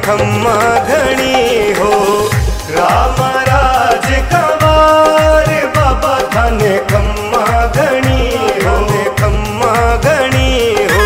खम्मा घणी हो। राम राज कवार बाबा थाने खम्मा घणी हो, खम्मा घणी हो।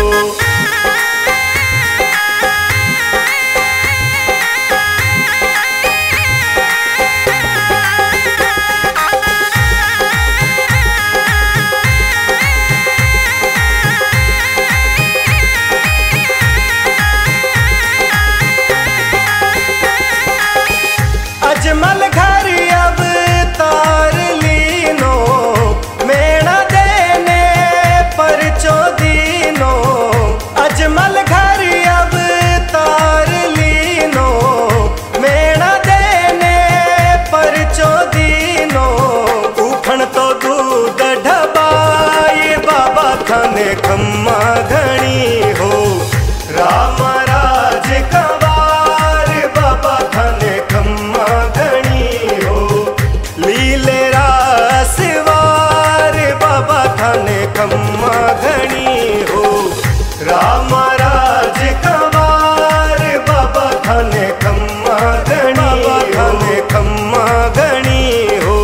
अजमल घर अब तार लीनो, मेणा देने पर चौदीनो। अजमल घर अब तार लीनो, मेणा देने पर चौदीनो। उखण तो दूध ढबाई बाबा थाने खम्मा घणी हो। राम राज कवार बाबा थाने खम्मा घणी हो। लीले रासवार बाबा थाने खम्मा घणी हो। राम राज कवार बाबा थाने खम्मा घणी हो, थाने खम्मा घणी हो।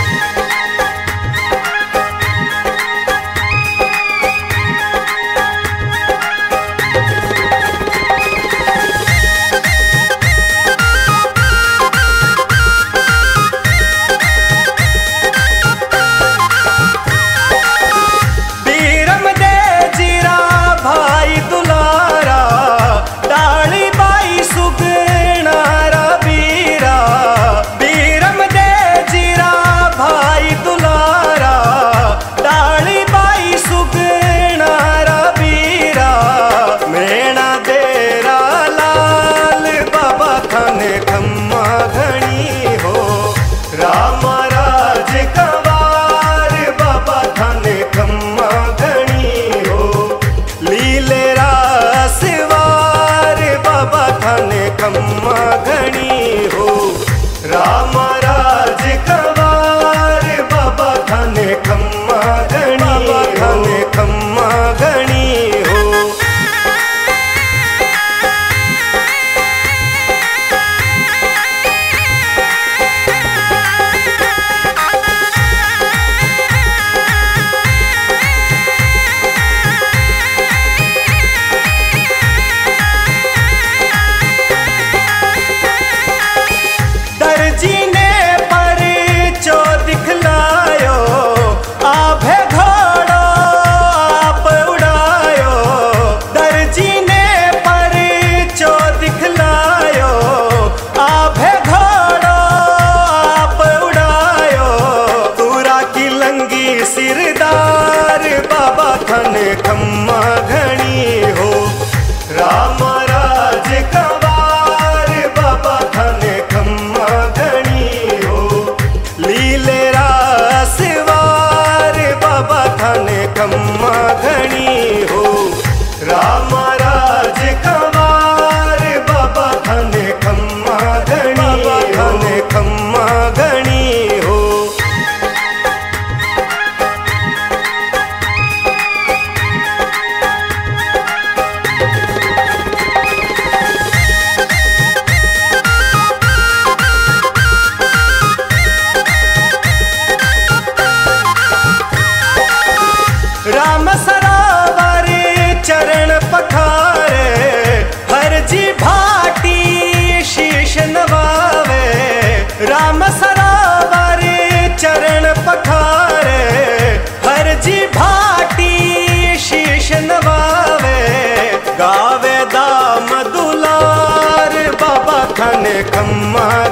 खम्मा घणी हो। राम राज कवार बाबा थाने खम्मा घणी हो। लीले रासवार बाबा थाने खम्मा घणी हो। राम राज कवार बाबा थाने खम्मा घणी हो, थाने खम्मा घणी हो। दर्जी ने पर चो दिखलायो, आभे घोड़ो आप उड़ायो। दर्जी ने पर चो दिखलायो, आभे घोड़ो आप उड़ायो। तूरा की लंगी सिरदार बाबा थाने खम्मा घणी हो। राम राज कवार बाबा थाने खम्मा घणी हो। लीले रासवार बाबा थाने खम्मा घणी हो। राम राज कवार बाबा थाने खम्मा घणी हो, थाने खम्मा घणी हो। राम सरोवर चरण पखारे, हर जी भाटी शीश नवावे। राम सरोवर चरण पखारे, हर जी भाटी शीश नवावे। गावे दाम दुलार बाबा थाने खम्मा